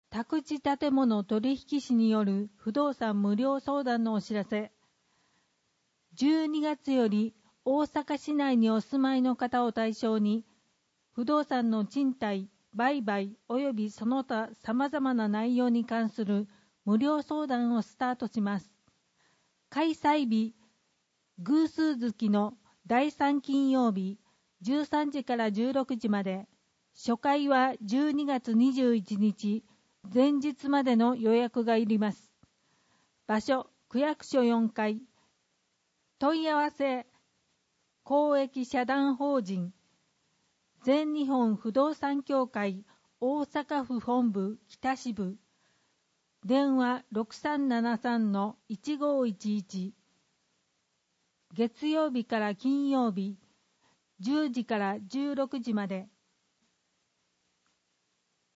宅地建物取引士による不動産無料相談のお知らせ。12月より大阪市内にお住まいの方を対象に、不動産の賃貸、売買及びその他様々な内容に関する無料相談をスタートします。開催日、偶数月の第3金曜日、13時から16時まで。初回は12月21日、前日までの予約がいります。場所、区役所4階。問い合わせ、公益社団法人、全日本不動産協会大阪府本部北支部。電話 6373-1511。月曜日から金曜日、10時から16時まで。